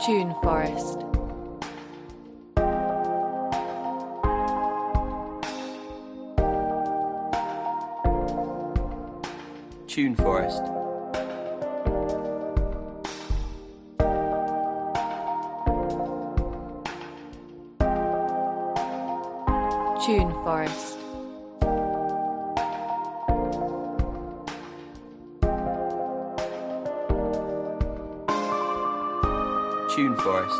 Tune Forest. Tune Forest. Tune Forest. Tune Forest.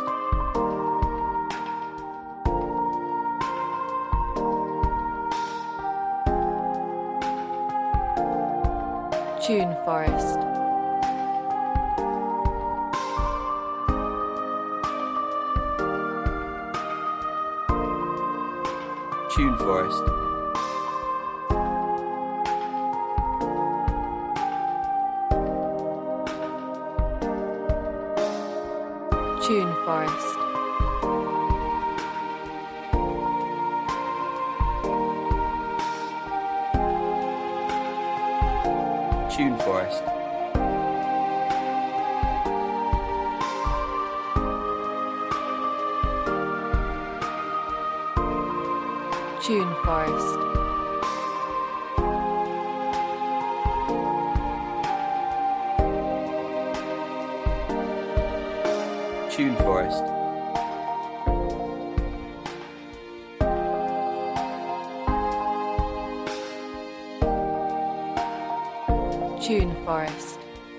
Tune Forest. Tune Forest. Tune Forest. Tune Forest. Tune Forest. Tune Forest. Tune Forest.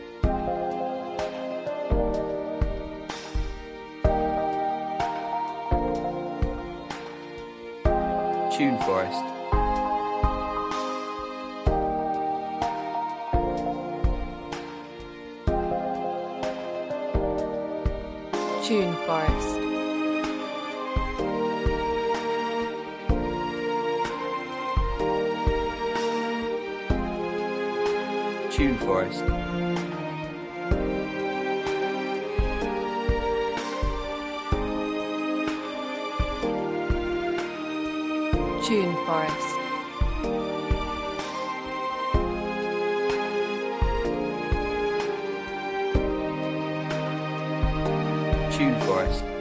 Tune Forest. Tune Forest. Tune Forest. Tune Forest. Tune Forest.